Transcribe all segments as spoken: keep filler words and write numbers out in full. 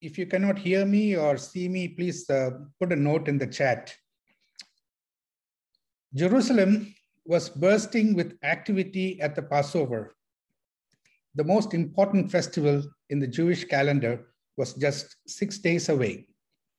if you cannot hear me or see me, please uh, put a note in the chat. Jerusalem was bursting with activity at the Passover. The most important festival in the Jewish calendar was just six days away.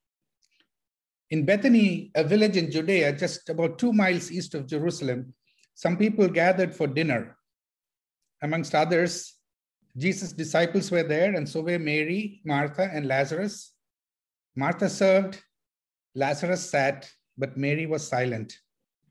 In Bethany, a village in Judea, just about two miles east of Jerusalem, some people gathered for dinner. Amongst others, Jesus' disciples were there, and so were Mary, Martha, and Lazarus. Martha served, Lazarus sat, but Mary was silent.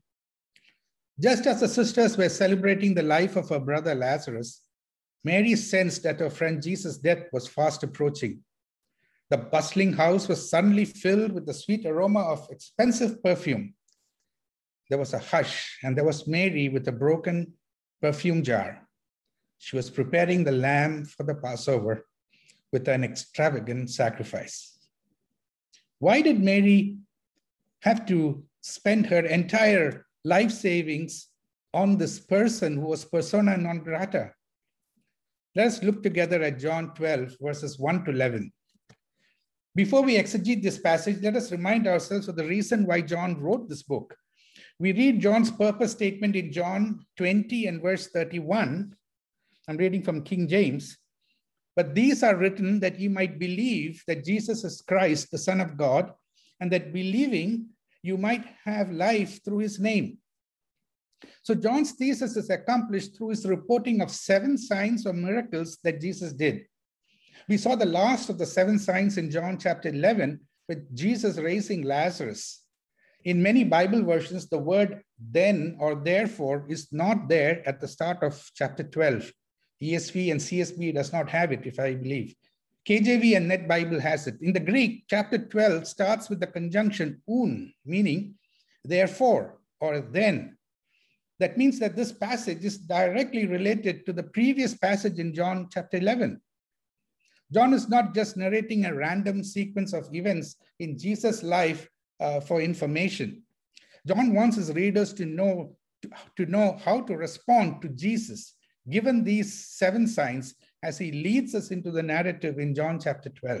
Just as the sisters were celebrating the life of her brother Lazarus, Mary sensed that her friend Jesus' death was fast approaching. The bustling house was suddenly filled with the sweet aroma of expensive perfume. There was a hush, and there was Mary with a broken perfume jar. She was preparing the lamb for the Passover with an extravagant sacrifice. Why did Mary have to spend her entire life savings on this person who was persona non grata? Let us look together at John twelve, verses one to eleven. Before we exegete this passage, let us remind ourselves of the reason why John wrote this book. We read John's purpose statement in John twenty and verse thirty-one. I'm reading from King James. But these are written that you might believe that Jesus is Christ, the Son of God, and that believing you might have life through his name. So John's thesis is accomplished through his reporting of seven signs or miracles that Jesus did. We saw the last of the seven signs in John chapter eleven with Jesus raising Lazarus. In many Bible versions, the word then or therefore is not there at the start of chapter twelve. E S V and C S B does not have it, if I believe. K J V and Net Bible has it. In the Greek, chapter twelve starts with the conjunction un, meaning therefore or then. That means that this passage is directly related to the previous passage in John chapter eleven. John is not just narrating a random sequence of events in Jesus' life uh, for information. John wants his readers to know, to, to know how to respond to Jesus, given these seven signs, as he leads us into the narrative in John chapter twelve.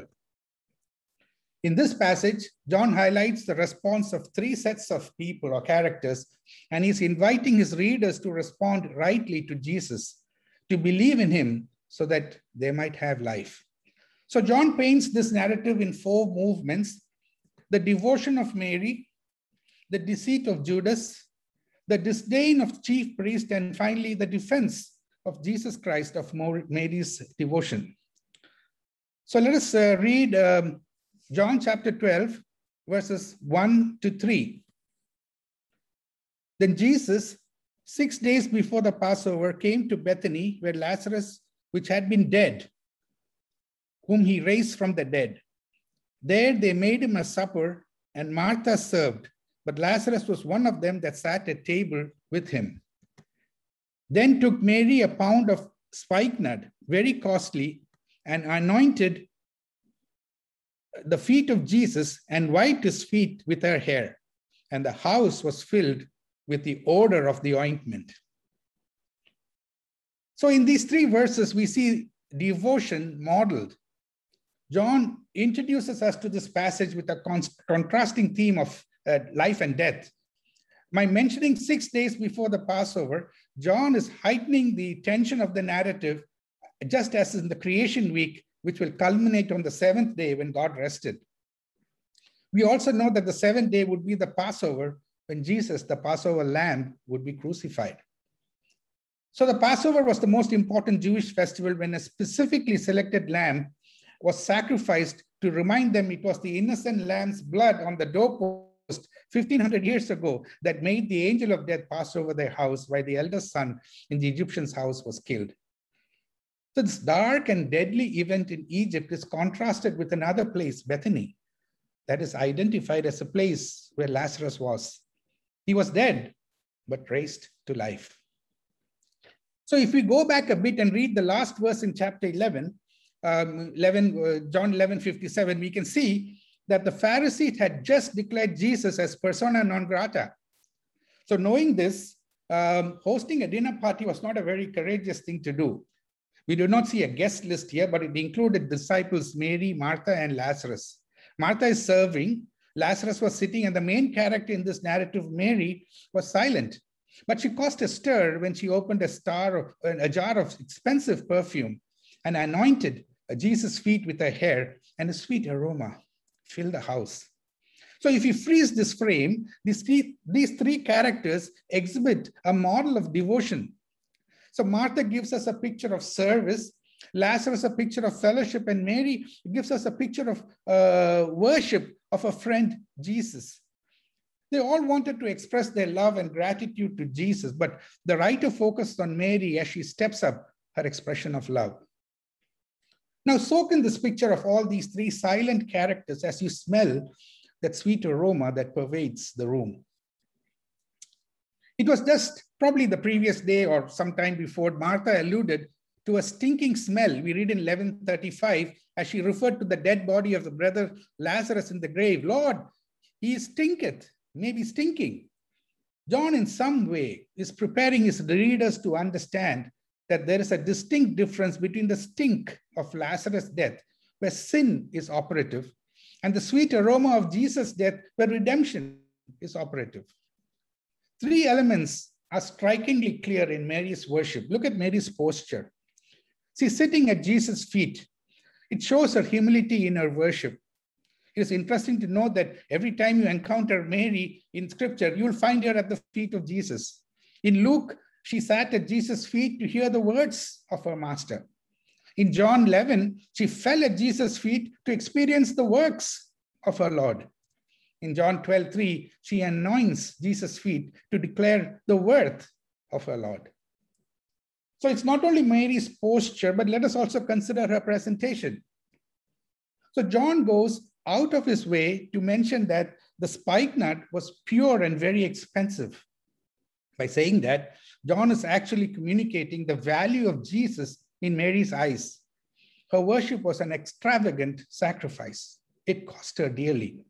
In this passage, John highlights the response of three sets of people or characters, and he's inviting his readers to respond rightly to Jesus, to believe in him so that they might have life. So John paints this narrative in four movements: the devotion of Mary, the deceit of Judas, the disdain of chief priest, and finally the defense of Jesus Christ of Mary's devotion. So let us uh, read um, John chapter twelve, verses one to three. Then Jesus, six days before the Passover, came to Bethany, where Lazarus, which had been dead, whom he raised from the dead. There they made him a supper, and Martha served, but Lazarus was one of them that sat at table with him. Then took Mary a pound of spikenard, very costly, and anointed the feet of Jesus and wiped his feet with her hair. And the house was filled with the odor of the ointment. So in these three verses, we see devotion modeled. John introduces us to this passage with a con contrasting theme of uh, life and death. By mentioning six days before the Passover, John is heightening the tension of the narrative, just as in the creation week, which will culminate on the seventh day when God rested. We also know that the seventh day would be the Passover, when Jesus, the Passover lamb, would be crucified. So the Passover was the most important Jewish festival when a specifically selected lamb was sacrificed to remind them it was the innocent lamb's blood on the doorpost fifteen hundred years ago that made the angel of death pass over their house while the eldest son in the Egyptian's house was killed. So this dark and deadly event in Egypt is contrasted with another place, Bethany, that is identified as a place where Lazarus was. He was dead, but raised to life. So if we go back a bit and read the last verse in chapter eleven, um, eleven uh, John eleven fifty-seven, we can see that the Pharisees had just declared Jesus as persona non grata. So knowing this, um, hosting a dinner party was not a very courageous thing to do. We do not see a guest list here, but it included disciples Mary, Martha, and Lazarus. Martha is serving. Lazarus was sitting, and the main character in this narrative, Mary, was silent. But she caused a stir when she opened a, star of, a jar of expensive perfume and anointed Jesus' feet with her hair, and a sweet aroma filled the house. So if you freeze this frame, these three, these three characters exhibit a model of devotion. So Martha gives us a picture of service, Lazarus a picture of fellowship, and Mary gives us a picture of uh, worship of a friend, Jesus. They all wanted to express their love and gratitude to Jesus, but the writer focused on Mary as she steps up her expression of love. Now soak in this picture of all these three silent characters as you smell that sweet aroma that pervades the room. It was just probably the previous day or sometime before, Martha alluded to a stinking smell. We read in eleven thirty-five, as she referred to the dead body of the brother Lazarus in the grave. Lord, he stinketh, maybe stinking. John in some way is preparing his readers to understand that there is a distinct difference between the stink of Lazarus' death, where sin is operative, and the sweet aroma of Jesus' death, where redemption is operative. Three elements are strikingly clear in Mary's worship. Look at Mary's posture. She's sitting at Jesus' feet. It shows her humility in her worship. It is interesting to note that every time you encounter Mary in scripture, you'll find her at the feet of Jesus. In Luke, she sat at Jesus' feet to hear the words of her master. In John eleven, she fell at Jesus' feet to experience the works of her Lord. In John twelve three, she anoints Jesus' feet to declare the worth of her Lord. So it's not only Mary's posture, but let us also consider her presentation. So John goes out of his way to mention that the spikenard was pure and very expensive. By saying that, John is actually communicating the value of Jesus in Mary's eyes. Her worship was an extravagant sacrifice. It cost her dearly.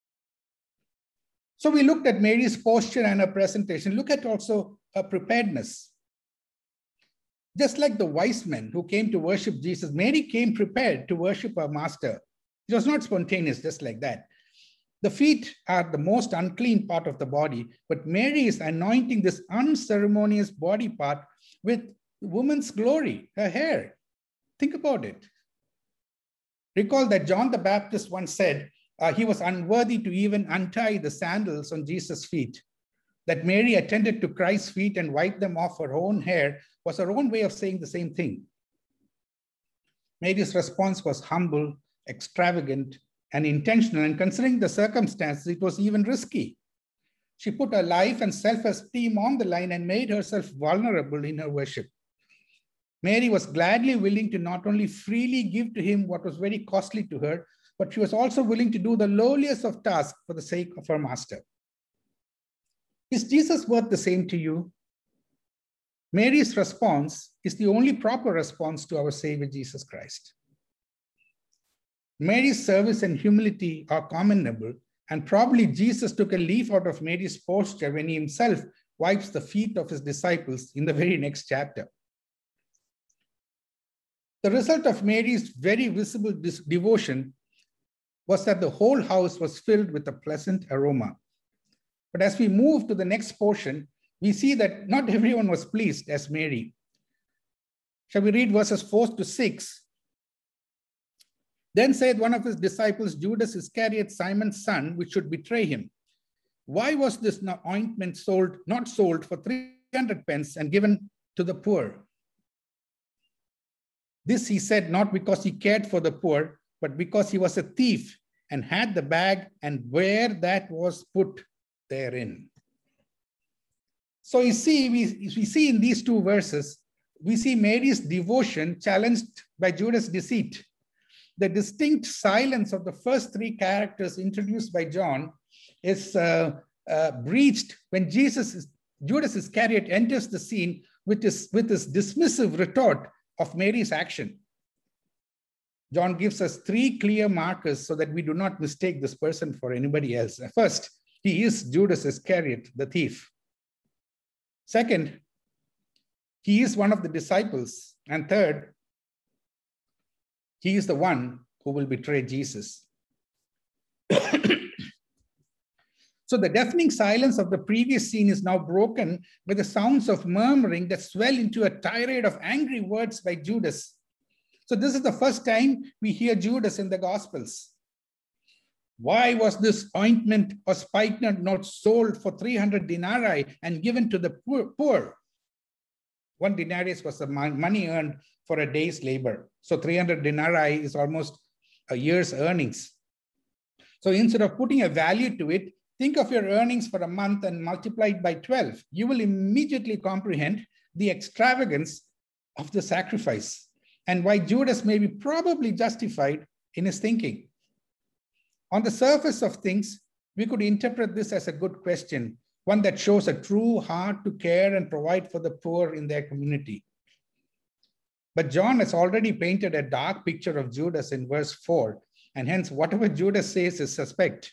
So we looked at Mary's posture and her presentation. Look at also her preparedness. Just like the wise men who came to worship Jesus, Mary came prepared to worship her master. It was not spontaneous, just like that. The feet are the most unclean part of the body, but Mary is anointing this unceremonious body part with woman's glory, her hair. Think about it. Recall that John the Baptist once said uh, he was unworthy to even untie the sandals on Jesus' feet. That Mary attended to Christ's feet and wiped them off her own hair was her own way of saying the same thing. Mary's response was humble, extravagant, and intentional, and considering the circumstances, it was even risky. She put her life and self-esteem on the line and made herself vulnerable in her worship. Mary was gladly willing to not only freely give to him what was very costly to her, but she was also willing to do the lowliest of tasks for the sake of her master. Is Jesus worth the same to you? Mary's response is the only proper response to our Savior Jesus Christ. Mary's service and humility are commendable, and probably Jesus took a leaf out of Mary's posture when he himself wipes the feet of his disciples in the very next chapter. The result of Mary's very visible devotion was that the whole house was filled with a pleasant aroma. But as we move to the next portion, we see that not everyone was pleased as Mary. Shall we read verses four to six? Then said one of his disciples, Judas Iscariot, Simon's son, which should betray him, why was this ointment sold, not sold for three hundred pence and given to the poor? This he said not because he cared for the poor, but because he was a thief and had the bag and where that was put therein. So you see, we, we see in these two verses, we see Mary's devotion challenged by Judas' deceit. The distinct silence of the first three characters introduced by John is uh, uh, breached when Jesus, is, Judas Iscariot enters the scene with his, with his dismissive retort of Mary's action. John gives us three clear markers so that we do not mistake this person for anybody else. First, he is Judas Iscariot, the thief. Second, he is one of the disciples. And third, he is the one who will betray Jesus. So the deafening silence of the previous scene is now broken by the sounds of murmuring that swell into a tirade of angry words by Judas. So this is the first time we hear Judas in the Gospels. Why was this ointment or spikenard not sold for three hundred denarii and given to the poor? One denarius was the money earned for a day's labor. So three hundred denarii is almost a year's earnings. So instead of putting a value to it, think of your earnings for a month and multiply it by twelve. You will immediately comprehend the extravagance of the sacrifice and why Judas may be probably justified in his thinking. On the surface of things, we could interpret this as a good question, one that shows a true heart to care and provide for the poor in their community. But John has already painted a dark picture of Judas in verse four, and hence whatever Judas says is suspect.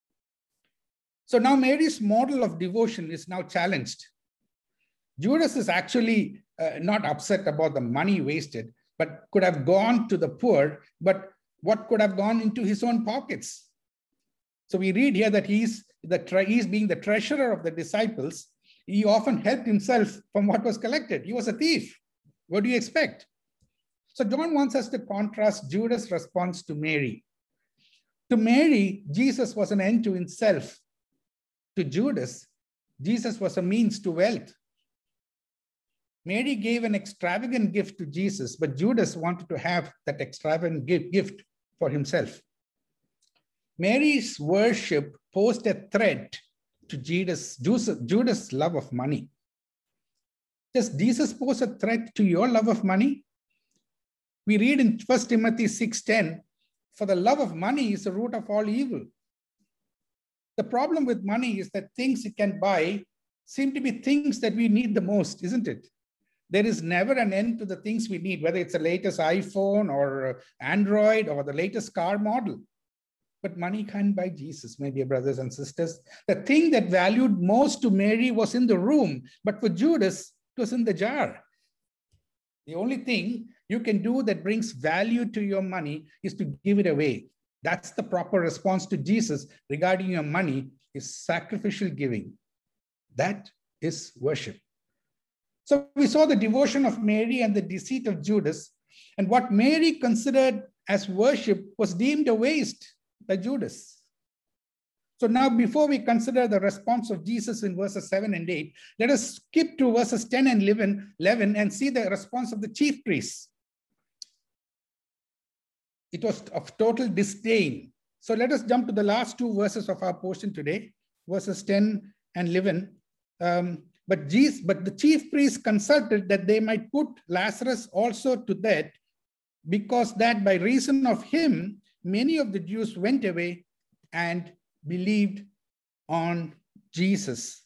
So now Mary's model of devotion is now challenged. Judas is actually uh, not upset about the money wasted, but could have gone to the poor, but what could have gone into his own pockets? So we read here that he's, the he's being the treasurer of the disciples. He often helped himself from what was collected. He was a thief. What do you expect? So John wants us to contrast Judas' response to Mary. To Mary, Jesus was an end to himself. To Judas, Jesus was a means to wealth. Mary gave an extravagant gift to Jesus, but Judas wanted to have that extravagant gift for himself. Mary's worship posed a threat to Judas, Judas' love of money. Does Jesus pose a threat to your love of money? We read in First Timothy six ten, for the love of money is the root of all evil. The problem with money is that things it can buy seem to be things that we need the most, isn't it? There is never an end to the things we need, whether it's the latest iPhone or Android or the latest car model. But money can't buy Jesus, my dear brothers and sisters. The thing that valued most to Mary was in the room, but for Judas, it was in the jar. The only thing you can do that brings value to your money is to give it away. That's the proper response to Jesus regarding your money, is sacrificial giving. That is worship. So we saw the devotion of Mary and the deceit of Judas, and what Mary considered as worship was deemed a waste by Judas. So now, before we consider the response of Jesus in verses seven and eight, let us skip to verses ten and eleven and see the response of the chief priests. It was of total disdain. So let us jump to the last two verses of our portion today, verses ten and eleven. Um, but, Jesus, but the chief priests consulted that they might put Lazarus also to death, because that by reason of him, many of the Jews went away and believed on Jesus.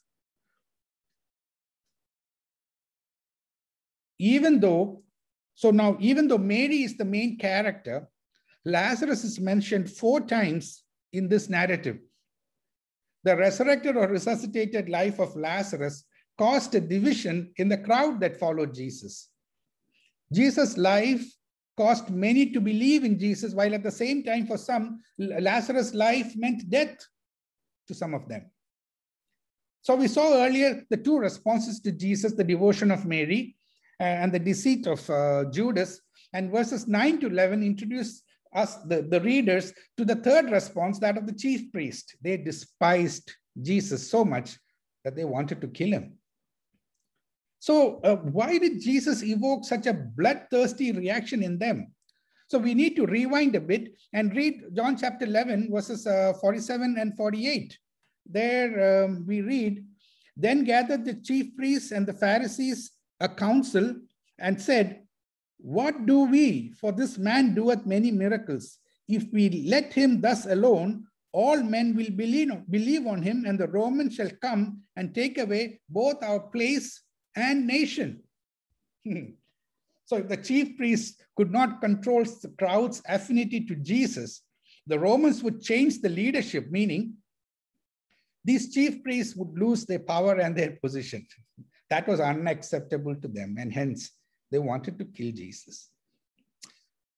Even though, so now, even though Mary is the main character, Lazarus is mentioned four times in this narrative. The resurrected or resuscitated life of Lazarus caused a division in the crowd that followed Jesus. Jesus' life caused many to believe in Jesus, while at the same time, for some, Lazarus' life meant death to some of them. So we saw earlier the two responses to Jesus, the devotion of Mary and the deceit of uh, Judas. And verses nine to eleven introduce us, the, the readers, to the third response, that of the chief priest. They despised Jesus so much that they wanted to kill him. So uh, why did Jesus evoke such a bloodthirsty reaction in them? So we need to rewind a bit and read John chapter eleven, verses uh, forty-seven and forty-eight. There um, we read, then gathered the chief priests and the Pharisees a council and said, what do we? For this man doeth many miracles. If we let him thus alone, all men will believe, believe on him, and the Romans shall come and take away both our place and nation. So if the chief priests could not control the crowd's affinity to Jesus, the Romans would change the leadership, meaning these chief priests would lose their power and their position. That was unacceptable to them, and hence they wanted to kill Jesus.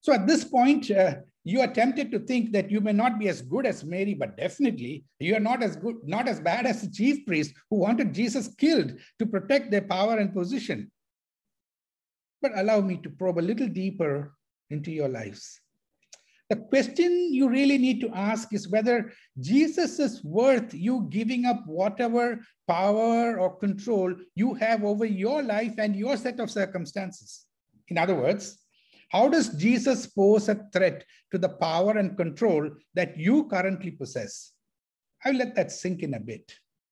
So at this point, uh, you are tempted to think that you may not be as good as Mary, but definitely you are not as good, not as bad as the chief priest who wanted Jesus killed to protect their power and position. But allow me to probe a little deeper into your lives. The question you really need to ask is whether Jesus is worth you giving up whatever power or control you have over your life and your set of circumstances. In other words, how does Jesus pose a threat to the power and control that you currently possess? I'll let that sink in a bit.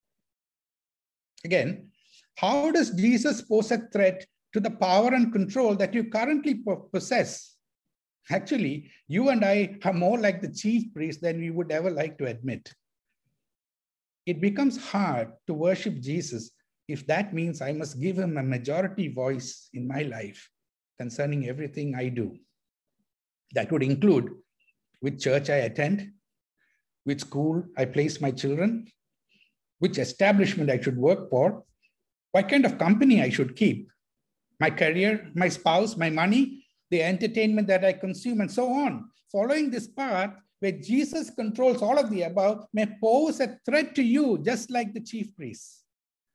Again, how does Jesus pose a threat to the power and control that you currently possess? Actually, you and I are more like the chief priest than we would ever like to admit. It becomes hard to worship Jesus if that means I must give him a majority voice in my life concerning everything I do. That would include which church I attend, which school I place my children, which establishment I should work for, what kind of company I should keep, my career, my spouse, my money, the entertainment that I consume, and so on. Following this path, where Jesus controls all of the above, may pose a threat to you, just like the chief priests.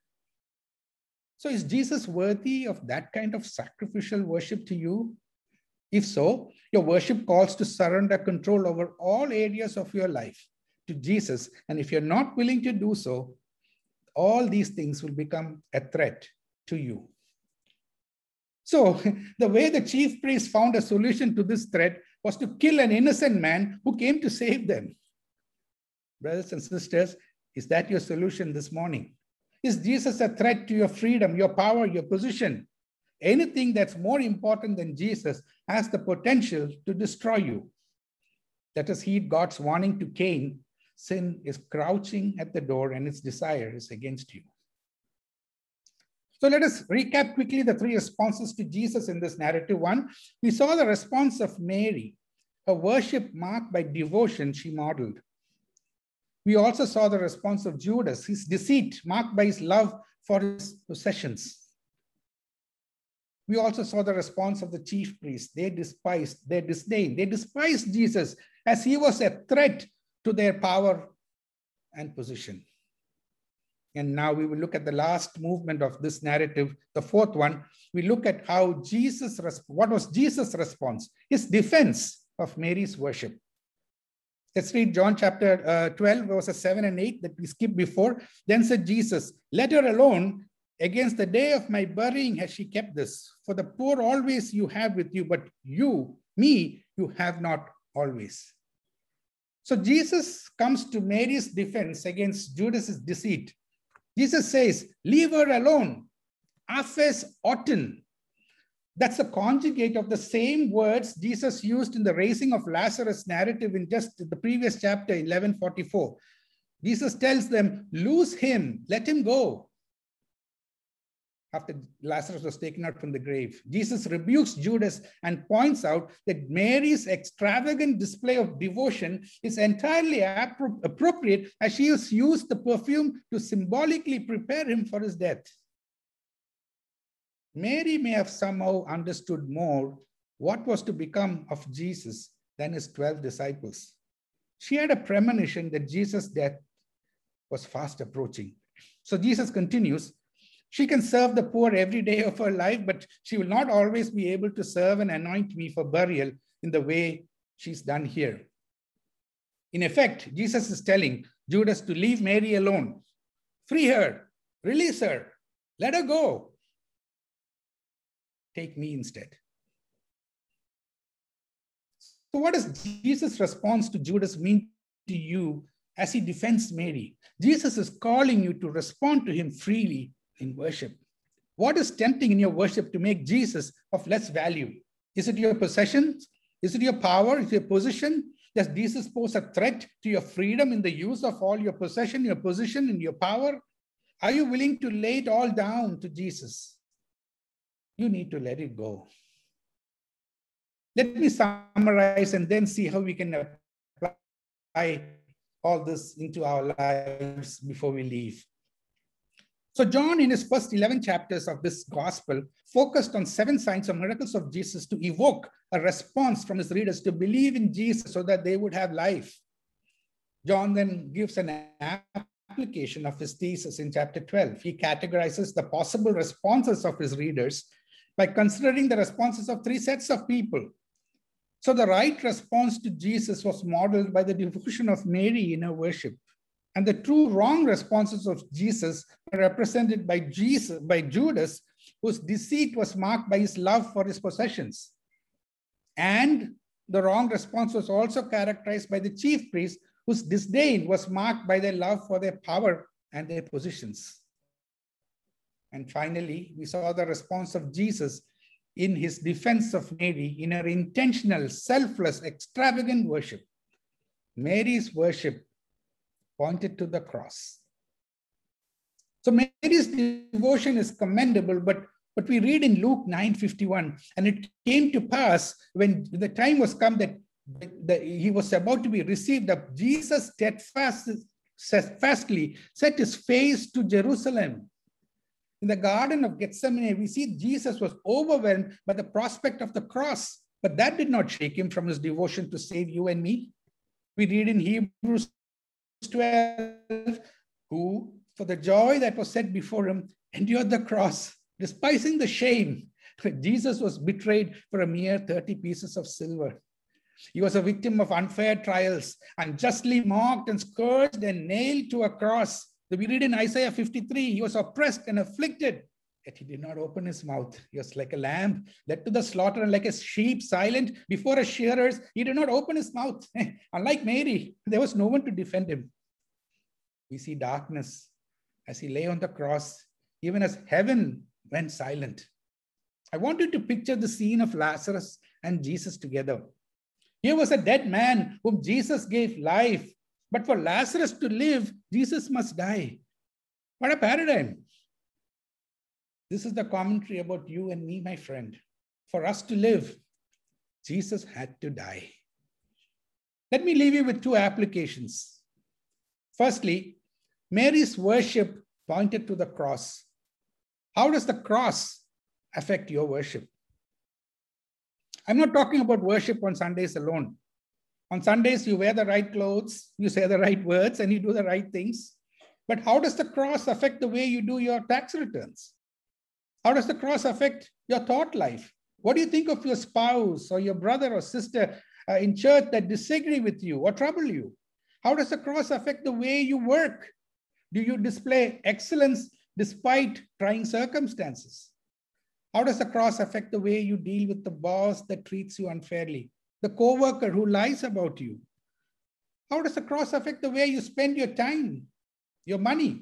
So is Jesus worthy of that kind of sacrificial worship to you? If so, your worship calls to surrender control over all areas of your life to Jesus. And if you're not willing to do so, all these things will become a threat to you. So the way the chief priest found a solution to this threat was to kill an innocent man who came to save them. Brothers and sisters, is that your solution this morning? Is Jesus a threat to your freedom, your power, your position? Anything that's more important than Jesus has the potential to destroy you. Let us heed God's warning to Cain. Sin is crouching at the door and its desire is against you. So let us recap quickly the three responses to Jesus in this narrative. One, we saw the response of Mary, her worship marked by devotion she modeled. We also saw the response of Judas, his deceit marked by his love for his possessions. We also saw the response of the chief priests. They despised, they disdained, they despised Jesus as he was a threat to their power and position. And now we will look at the last movement of this narrative, the fourth one. We look at how Jesus, what was Jesus' response, his defense of Mary's worship. Let's read John chapter uh, twelve, verses seven and eight that we skipped before. Then said Jesus, "Let her alone. Against the day of my burying has she kept this. For the poor always you have with you, but you, me, you have not always." So Jesus comes to Mary's defense against Judas's deceit. Jesus says, "Leave her alone." Aphes oten. That's the conjugate of the same words Jesus used in the raising of Lazarus narrative in just the previous chapter, eleven forty-four. Jesus tells them, "Loose him, let him go." After Lazarus was taken out from the grave, Jesus rebukes Judas and points out that Mary's extravagant display of devotion is entirely appro- appropriate as she has used the perfume to symbolically prepare him for his death. Mary may have somehow understood more what was to become of Jesus than his twelve disciples. She had a premonition that Jesus' death was fast approaching. So Jesus continues, "She can serve the poor every day of her life, but she will not always be able to serve and anoint me for burial in the way she's done here." In effect, Jesus is telling Judas to leave Mary alone. Free her, release her, let her go. Take me instead. So what does Jesus' response to Judas mean to you as he defends Mary? Jesus is calling you to respond to him freely in worship. What is tempting in your worship to make Jesus of less value? Is it your possessions? Is it your power? Is it your position? Does Jesus pose a threat to your freedom in the use of all your possession, your position, and your power? Are you willing to lay it all down to Jesus? You need to let it go. Let me summarize and then see how we can apply all this into our lives before we leave. So John, in his first eleven chapters of this gospel, focused on seven signs or miracles of Jesus to evoke a response from his readers to believe in Jesus so that they would have life. John then gives an application of his thesis in chapter twelve. He categorizes the possible responses of his readers by considering the responses of three sets of people. So the right response to Jesus was modeled by the devotion of Mary in her worship. And the true wrong responses of Jesus were represented by Jesus, by Judas, whose deceit was marked by his love for his possessions. And the wrong response was also characterized by the chief priests, whose disdain was marked by their love for their power and their positions. And finally, we saw the response of Jesus in his defense of Mary in her intentional, selfless, extravagant worship. Mary's worship pointed to the cross. So Mary's devotion is commendable, but, but we read in Luke nine fifty-one, and it came to pass when the time was come that, that he was about to be received up, Jesus steadfast, steadfastly set his face to Jerusalem. In the Garden of Gethsemane, we see Jesus was overwhelmed by the prospect of the cross, but that did not shake him from his devotion to save you and me. We read in Hebrews twelve, who, for the joy that was set before him, endured the cross, despising the shame. Jesus was betrayed for a mere thirty pieces of silver. He was a victim of unfair trials, unjustly mocked and scourged and nailed to a cross. We read in Isaiah fifty-three, he was oppressed and afflicted, yet he did not open his mouth. He was like a lamb led to the slaughter, and like a sheep silent before his shearers. He did not open his mouth. Unlike Mary, there was no one to defend him. We see darkness as he lay on the cross, even as heaven went silent. I want you to picture the scene of Lazarus and Jesus together. Here was a dead man whom Jesus gave life. But for Lazarus to live, Jesus must die. What a paradigm. This is the commentary about you and me, my friend. For us to live, Jesus had to die. Let me leave you with two applications. Firstly, Mary's worship pointed to the cross. How does the cross affect your worship? I'm not talking about worship on Sundays alone. On Sundays, you wear the right clothes, you say the right words, and you do the right things. But how does the cross affect the way you do your tax returns? How does the cross affect your thought life? What do you think of your spouse or your brother or sister uh, in church that disagree with you or trouble you? How does the cross affect the way you work? Do you display excellence despite trying circumstances? How does the cross affect the way you deal with the boss that treats you unfairly? The co-worker who lies about you? How does the cross affect the way you spend your time, your money?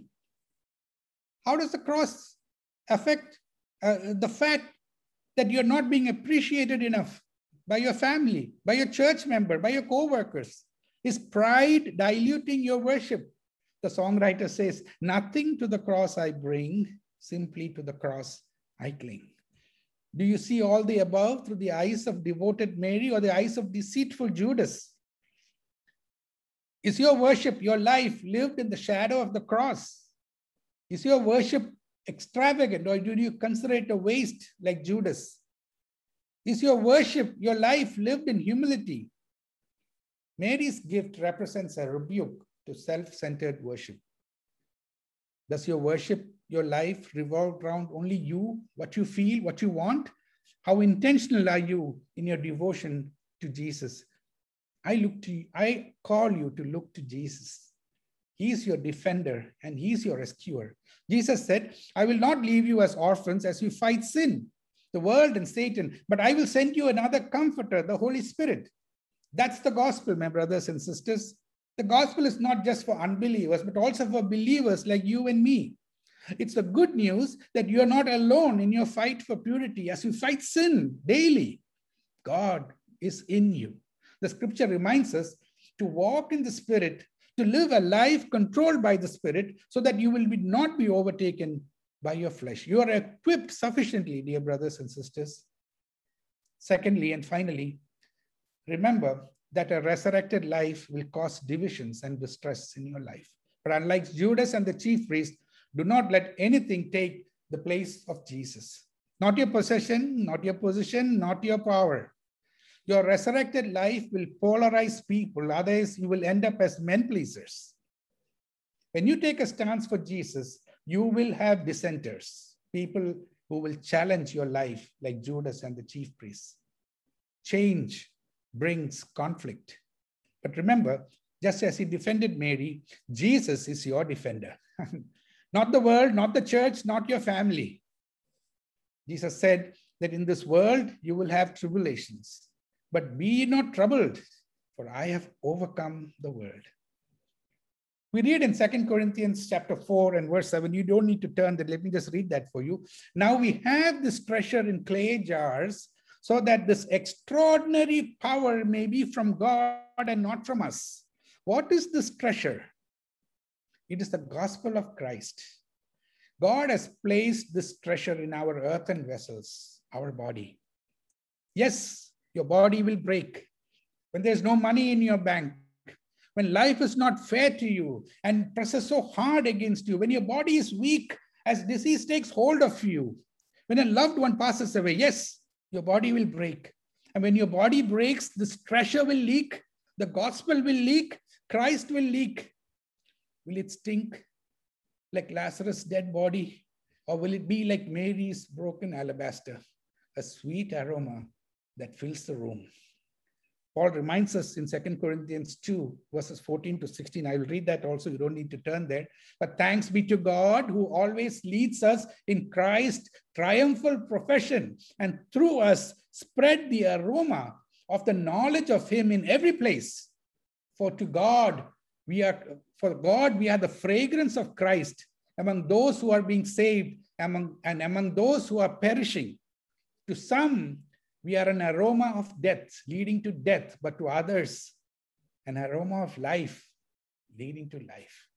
How does the cross affect uh, the fact that you're not being appreciated enough by your family, by your church member, by your co-workers? Is pride diluting your worship? The songwriter says, nothing to the cross I bring, simply to the cross I cling. Do you see all the above through the eyes of devoted Mary or the eyes of deceitful Judas? Is your worship, your life lived in the shadow of the cross? Is your worship extravagant, or do you consider it a waste like Judas? Is your worship, your life lived in humility? Mary's gift represents a rebuke to self-centered worship. Does your worship, your life revolve around only you, what you feel, what you want? How intentional are you in your devotion to Jesus? I look to you, I call you to look to Jesus. He's your defender and he's your rescuer. Jesus said, I will not leave you as orphans as you fight sin, the world and Satan, but I will send you another comforter, the Holy Spirit. That's the gospel, my brothers and sisters. The gospel is not just for unbelievers, but also for believers like you and me. It's the good news that you are not alone in your fight for purity. As you fight sin daily, God is in you. The scripture reminds us to walk in the Spirit, to live a life controlled by the Spirit, so that you will be, not be overtaken by your flesh. You are equipped sufficiently, dear brothers and sisters. Secondly, and finally, remember that a resurrected life will cause divisions and distress in your life. But unlike Judas and the chief priest, Do not let anything take the place of Jesus. Not your possession, not your position, not your power. Your resurrected life will polarize people. Otherwise, you will end up as men pleasers. When you take a stance for Jesus, you will have dissenters, people who will challenge your life, like Judas and the chief priests. Change brings conflict. But remember, just as he defended Mary, Jesus is your defender. Not the world, not the church, not your family. Jesus said that in this world you will have tribulations, but be not troubled, for I have overcome the world. We read in Second Corinthians chapter four and verse seven. You don't need to turn there. Let me just read that for you. Now we have this treasure in clay jars, so that this extraordinary power may be from God and not from us. What is this treasure? It is the gospel of Christ. God has placed this treasure in our earthen vessels, our body. Yes, your body will break. When there's no money in your bank, when life is not fair to you and presses so hard against you, when your body is weak as disease takes hold of you, when a loved one passes away, yes, your body will break. And when your body breaks, this treasure will leak, the gospel will leak, Christ will leak. Will it stink like Lazarus' dead body? Or will it be like Mary's broken alabaster, a sweet aroma that fills the room? Paul reminds us in Second Corinthians two, verses fourteen to sixteen. I will read that also. You don't need to turn there. But thanks be to God who always leads us in Christ's triumphal profession and through us spread the aroma of the knowledge of him in every place. For to God, we are, for God, we are the fragrance of Christ among those who are being saved among, and among those who are perishing. To some, we are an aroma of death, leading to death, but to others, an aroma of life, leading to life.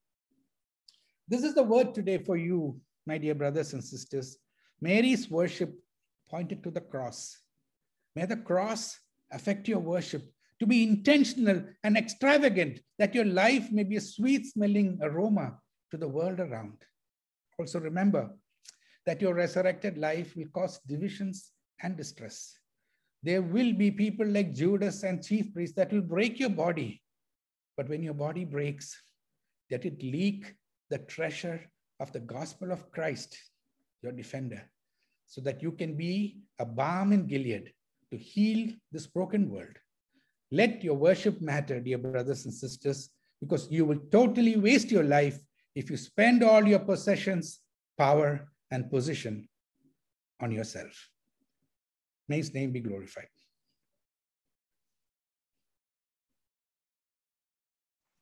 This is the word today for you, my dear brothers and sisters. Mary's worship pointed to the cross. May the cross affect your worship, to be intentional and extravagant, that your life may be a sweet-smelling aroma to the world around. Also remember that your resurrected life will cause divisions and distress. There will be people like Judas and chief priests that will break your body. But when your body breaks, let it leak the treasure of the gospel of Christ, your defender, so that you can be a balm in Gilead to heal this broken world. Let your worship matter, dear brothers and sisters, because you will totally waste your life if you spend all your possessions, power, and position on yourself. May his name be glorified.